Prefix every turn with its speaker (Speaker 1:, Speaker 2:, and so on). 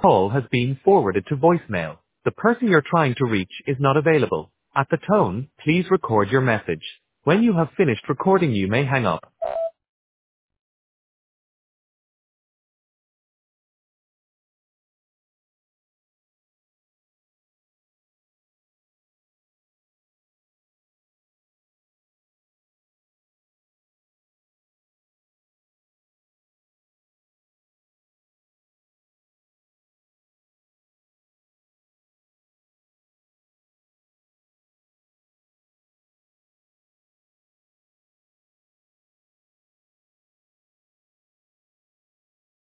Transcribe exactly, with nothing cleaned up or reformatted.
Speaker 1: Call has been forwarded to voicemail. The person you're trying to reach is not available. At the tone, please record your message. When you have finished recording, you may hang up.